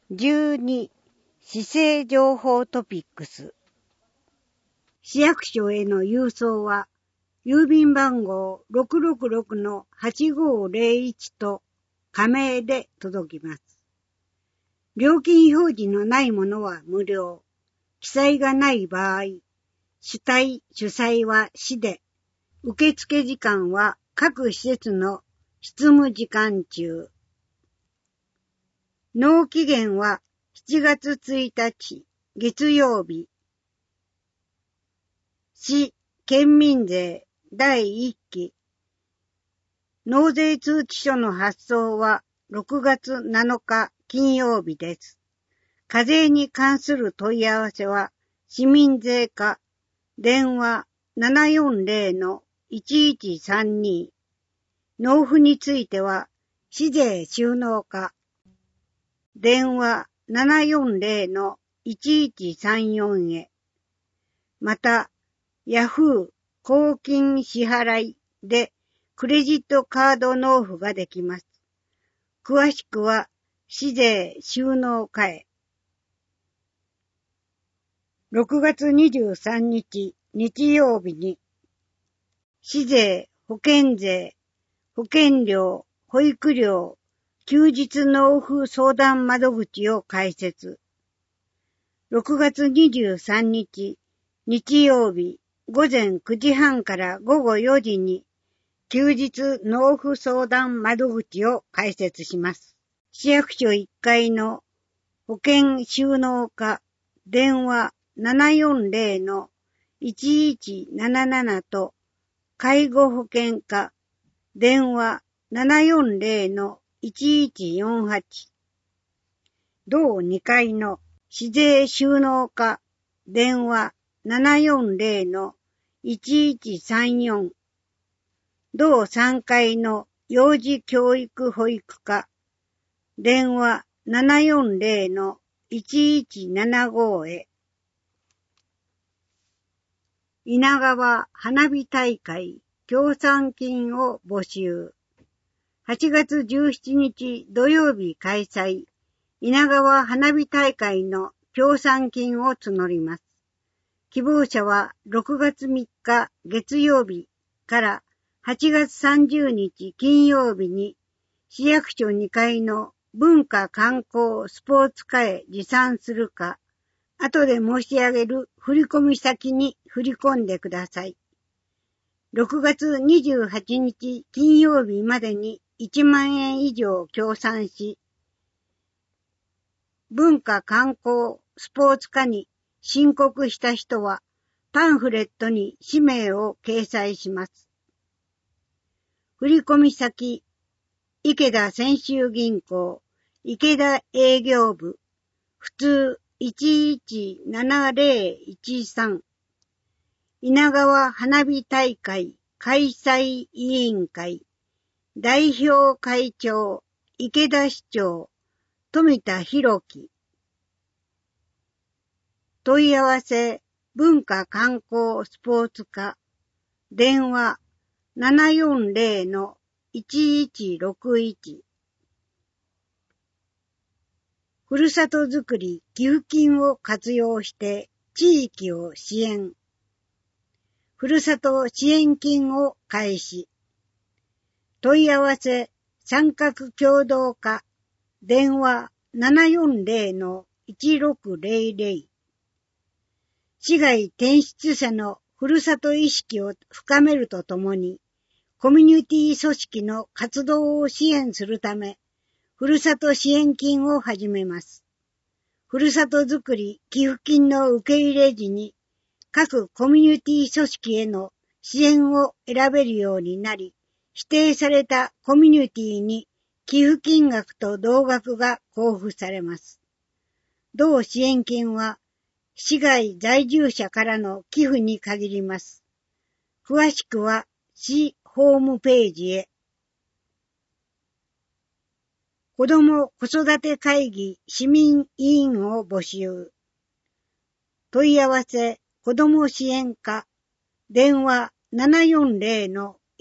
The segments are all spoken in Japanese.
12、市政情報トピックス。市役所への郵送は、郵便番号 666-8501 と仮名で届きます。料金表示のないものは無料。記載がない場合、主体・主催は市で、受付時間は各施設の執務時間中。納期限は7月1日月曜日。市県民税第1期納税通知書の発送は6月7日金曜日です。課税に関する問い合わせは市民税課電話 740-1132 納付については市税収納課電話 740-1134 へまたヤフー公金支払いでクレジットカード納付ができます。詳しくは市税収納課へ。6月23日日曜日に市税、保険税、保険料、保育料、休日納付相談窓口を開設。6月23日日曜日午前9時半から午後4時に休日納付相談窓口を開設します。市役所1階の保険収納課電話 740-1177 と介護保険課電話 740-1148 同2階の市税収納課電話 740-1134 同3階の幼児教育保育課電話 740-1175 へ。稲川花火大会協賛金を募集。8月17日土曜日開催稲川花火大会の協賛金を募ります。希望者は6月3日月曜日から8月30日金曜日に市役所2階の文化観光スポーツ課へ持参するか、後で申し上げる振込先に振り込んでください。6月28日金曜日までに1万円以上協賛し、文化観光スポーツ課に申告した人はパンフレットに氏名を掲載します。振込先、池田泉州銀行、池田営業部、普通117013、稲川花火大会開催委員会、代表会長、池田市長、富田博樹。問い合わせ、文化観光スポーツ課、電話 740-1161。ふるさとづくり寄付金を活用して地域を支援。ふるさと支援金を開始。問い合わせ、三角協同課、電話 740-1600。市外転出者のふるさと意識を深めるとともに、コミュニティ組織の活動を支援するため、ふるさと支援金を始めます。ふるさとづくり寄付金の受け入れ時に、各コミュニティ組織への支援を選べるようになり、指定されたコミュニティに寄付金額と同額が交付されます。同支援金は、市外在住者からの寄付に限ります。詳しくは市ホームページへ。子ども子育て会議市民委員を募集。問い合わせ子ども支援課電話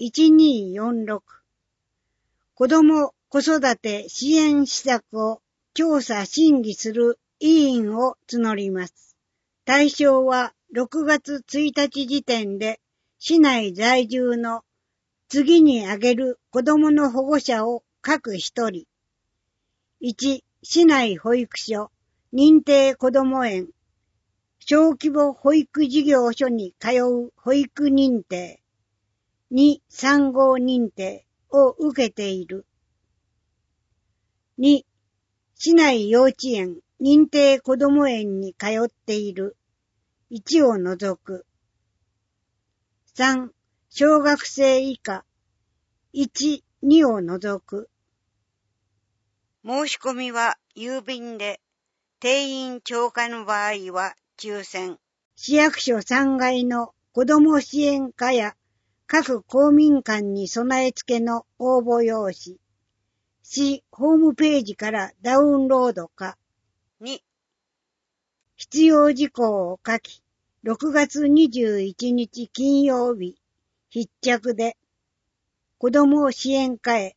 740-1246。子ども子育て支援施策を調査審議する委員を募ります。対象は6月1日時点で市内在住の次に挙げる子どもの保護者を各一人。1、市内保育所、認定こども園、小規模保育事業所に通う保育認定。2、産後認定を受けている。2、市内幼稚園、認定こども園に通っている。1を除く。3、小学生以下。1、2を除く。申し込みは郵便で、定員超過の場合は抽選。市役所3階の子ども支援課や各公民館に備え付けの応募用紙。市ホームページからダウンロードか。2、必要事項を書き、6月21日金曜日、必着で、子ども支援課へ。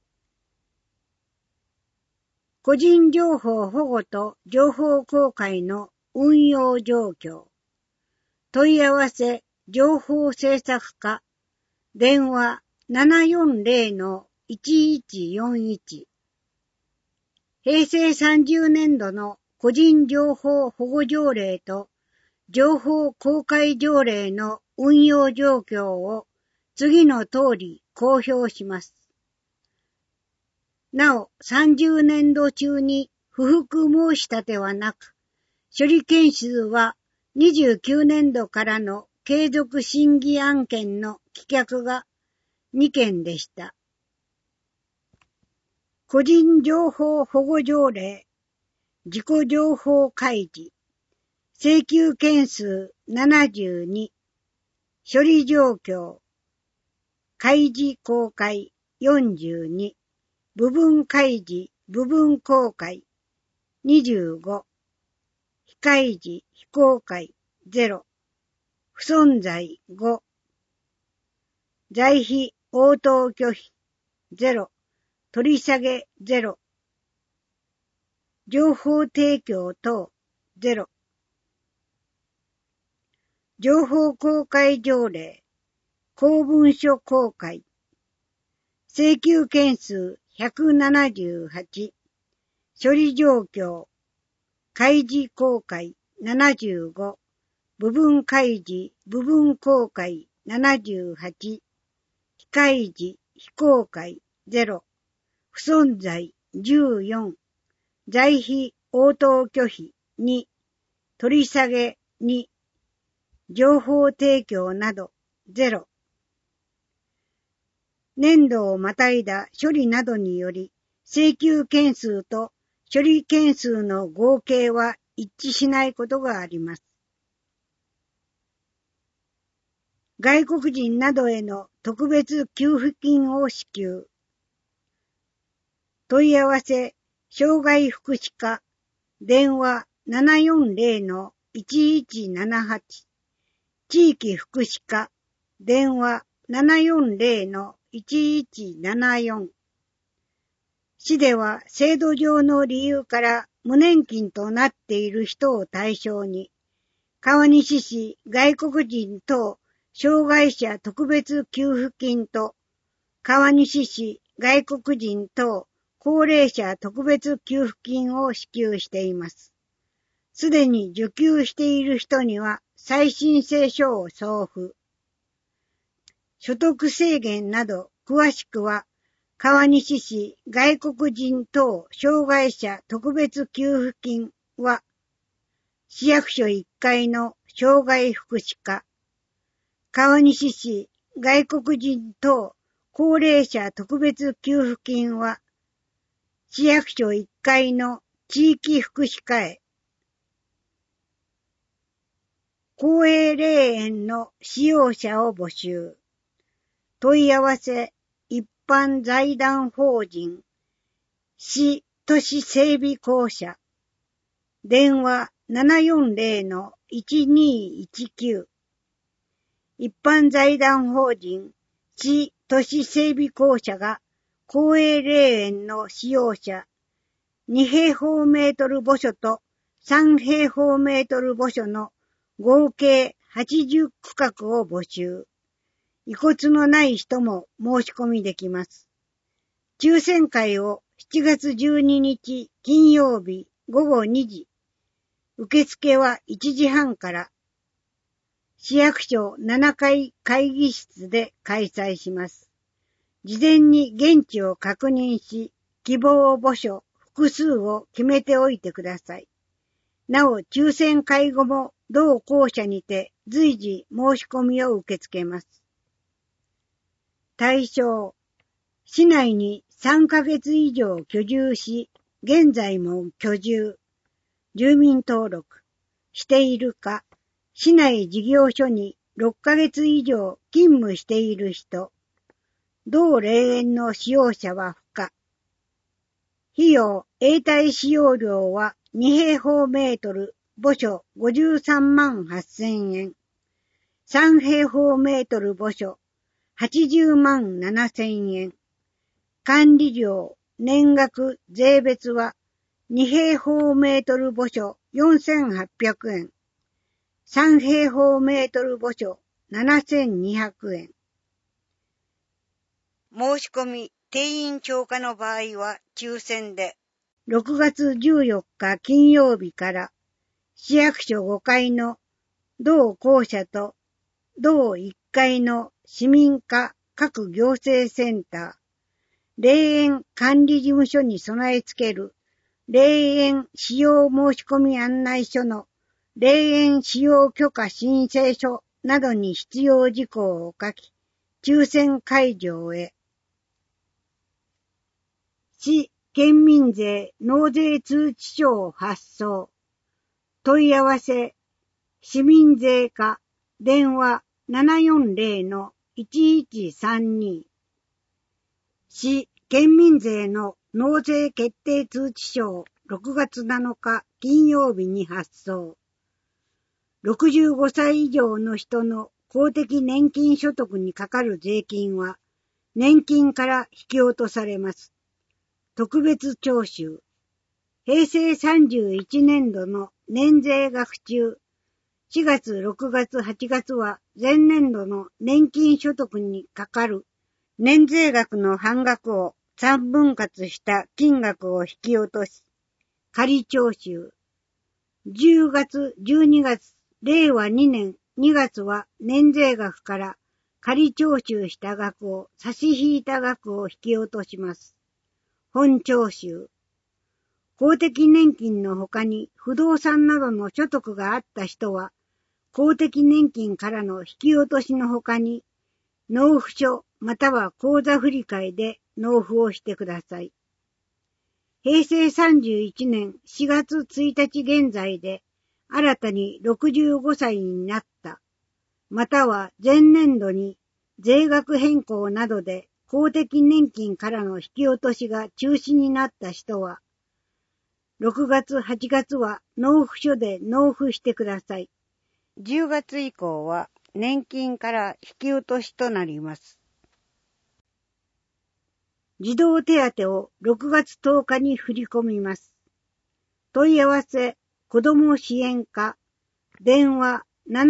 個人情報保護と情報公開の運用状況。問い合わせ情報政策課。電話 740-1141。平成30年度の個人情報保護条例と情報公開条例の運用状況を次の通り公表します。なお、30年度中に不服申し立てはなく、処理件数は29年度からの継続審議案件の棄却が2件でした。個人情報保護条例、自己情報開示、請求件数72、処理状況、開示公開42、部分開示、部分公開25、非開示、非公開0、不存在5、在費応答拒否0、取り下げ0、情報提供等0、情報公開条例、公文書公開、請求件数178、処理状況、開示公開75、部分開示、部分公開78、非開示、非公開0、不存在14、在費応答拒否2、取り下げ2、情報提供など0。年度をまたいだ処理などにより、請求件数と処理件数の合計は一致しないことがあります。外国人などへの特別給付金を支給。問い合わせ、障害福祉課、電話 740-1178、地域福祉課、電話 740-1174。市では制度上の理由から無年金となっている人を対象に、川西市外国人等障害者特別給付金と川西市外国人等高齢者特別給付金を支給しています。すでに受給している人には再申請書を送付。所得制限など詳しくは川西市外国人等障害者特別給付金は市役所1階の障害福祉課、川西市外国人等高齢者特別給付金は市役所1階の地域福祉課へ。公営霊園の使用者を募集。問い合わせ、一般財団法人、市都市整備公社。電話 740-1219。一般財団法人、市都市整備公社が公営霊園の使用者 2平方メートル墓所と3平方メートル墓所の合計80区画を募集。遺骨のない人も申し込みできます。抽選会を7月12日金曜日午後2時。受付は1時半から。市役所7階会議室で開催します。事前に現地を確認し、希望墓所複数を決めておいてください。なお、抽選会後も同校舎にて随時申し込みを受け付けます。対象、市内に3ヶ月以上居住し、現在も居住、住民登録しているか、市内事業所に6ヶ月以上勤務している人、同霊園の使用者は不可。費用、永代使用料は2平方メートル、墓所53万8000円。3平方メートル墓所80万7000円。管理料、年額、税別は2平方メートル墓所4800円。3平方メートル墓所7200円。申し込み、定員超過の場合は抽選で、6月14日金曜日から市役所5階の同校舎と同1階の市民課各行政センター、霊園管理事務所に備え付ける霊園使用申込案内書の霊園使用許可申請書などに必要事項を書き、抽選会場へ。市県民税納税通知書を発送。問い合わせ、市民税課、電話 740-1132。市県民税の納税決定通知書を6月7日金曜日に発送。65歳以上の人の公的年金所得にかかる税金は年金から引き落とされます。特別徴収。平成31年度の年税額中、4月、6月、8月は前年度の年金所得にかかる年税額の半額を3分割した金額を引き落とし、仮徴収。10月、12月、令和2年2月は年税額から仮徴収した額を差し引いた額を引き落とします。本徴収。公的年金の他に不動産などの所得があった人は、公的年金からの引き落としの他に、納付書または口座振替で納付をしてください。平成31年4月1日現在で、新たに65歳になった、または前年度に税額変更などで公的年金からの引き落としが中止になった人は、6月8月は納付書で納付してください。10月以降は年金から引き落としとなります。児童手当を6月10日に振り込みます。問い合わせ、子ども支援課、電話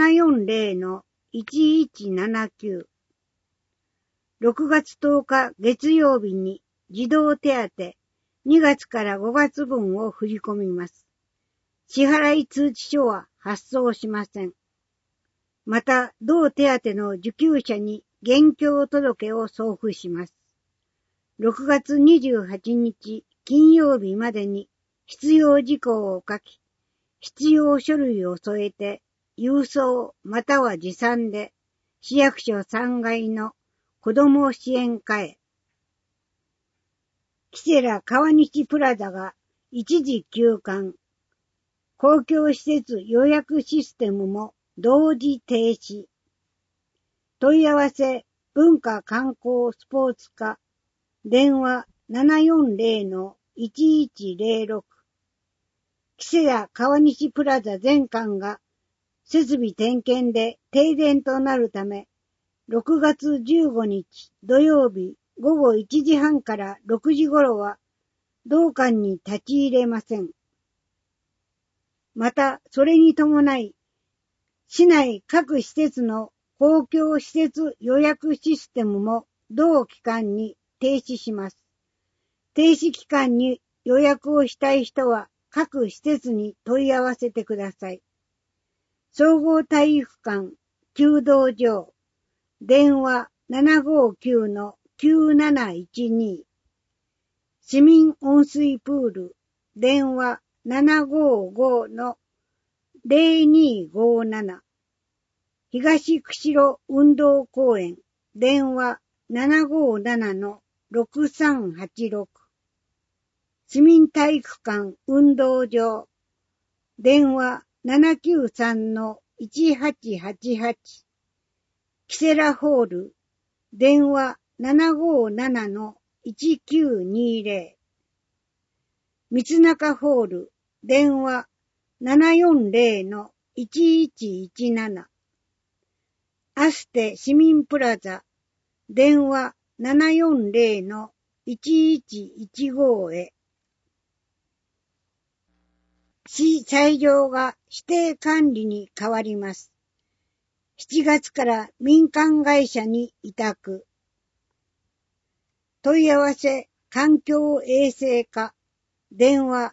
740-1179。6月10日月曜日に児童手当2月から5月分を振り込みます。支払い通知書は発送しません。また、同手当の受給者に現況届を送付します。6月28日金曜日までに必要事項を書き、必要書類を添えて、郵送または持参で、市役所3階の子ども支援課へ。キセラ川西プラザが一時休館。公共施設予約システムも同時停止。問い合わせ、文化観光スポーツ課。電話 740-1106。キセラ川西プラザ全館が設備点検で停電となるため、6月15日土曜日午後1時半から6時頃は同館に立ち入れません。また、それに伴い、市内各施設の公共施設予約システムも同期間に停止します。停止期間に予約をしたい人は各施設に問い合わせてください。総合体育館、弓道場、電話 759-9712、市民温水プール、電話 755-0257、東釧路運動公園、電話 757-6386、市民体育館運動場、電話 793-1888、キセラホール、電話 757-1920、三中ホール、電話 740-1117、アステ市民プラザ、電話 740-1115 へ。市斎場が指定管理に変わります。7月から民間会社に委託。問い合わせ環境衛生課、電話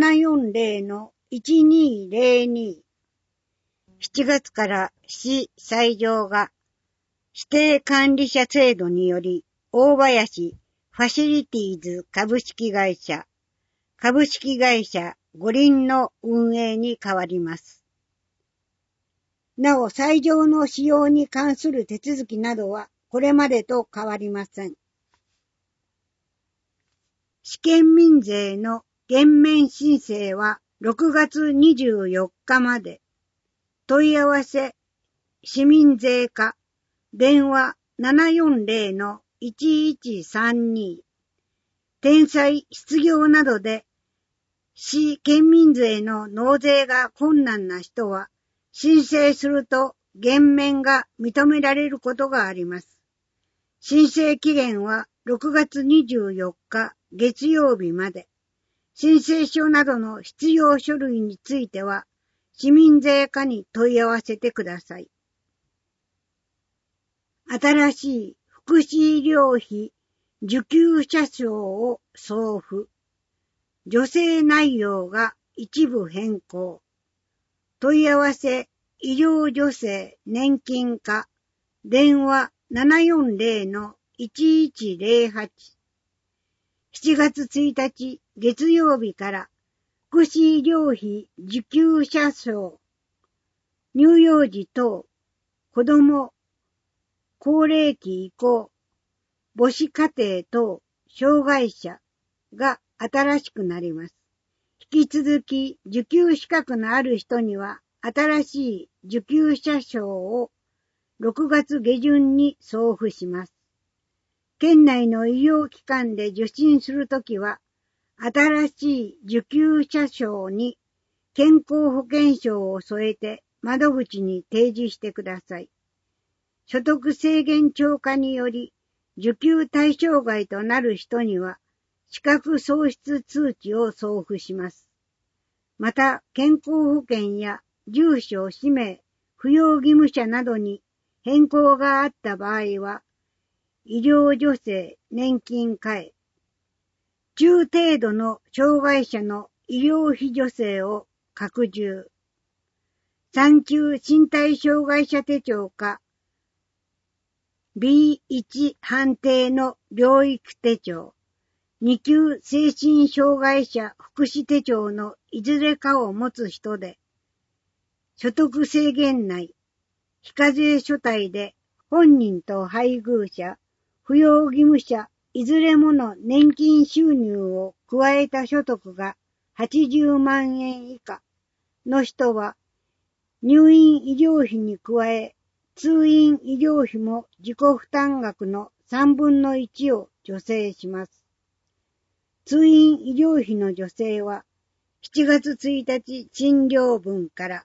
740-1202。7月から市斎場が指定管理者制度により大林ファシリティーズ株式会社五輪の運営に変わります。なお、斎場の使用に関する手続きなどはこれまでと変わりません。試験民税の減免申請は6月24日まで。問い合わせ市民税課、電話 740-1132。転載失業などで市県民税の納税が困難な人は申請すると減免が認められることがあります。申請期限は6月24日月曜日まで。申請書などの必要書類については市民税課に問い合わせてください。新しい福祉医療費受給者証を送付。助成内容が一部変更。問い合わせ医療助成年金課、電話 740-1108。7月1日月曜日から福祉医療費受給者証、乳幼児等、子ども、高齢期以降、母子家庭等、障害者が新しくなります。引き続き受給資格のある人には新しい受給者証を6月下旬に送付します。県内の医療機関で受診するときは新しい受給者証に健康保険証を添えて窓口に提示してください。所得制限超過により受給対象外となる人には資格喪失通知を送付します。また、健康保険や住所、氏名、扶養義務者などに変更があった場合は、医療助成、年金課へ、中程度の障害者の医療費助成を拡充。3級身体障害者手帳か B1 判定の療育手帳、2級精神障害者福祉手帳のいずれかを持つ人で、所得制限内、非課税所帯で本人と配偶者、扶養義務者、いずれもの年金収入を加えた所得が80万円以下の人は、入院医療費に加え、通院医療費も自己負担額の3分の1を助成します。通院医療費の助成は7月1日診療分から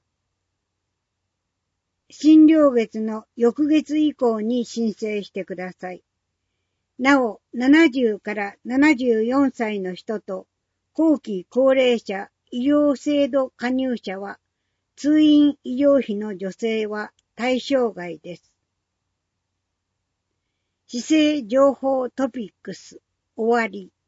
診療月の翌月以降に申請してください。なお、70から74歳の人と後期高齢者医療制度加入者は、通院医療費の助成は対象外です。市政情報トピックス終わり。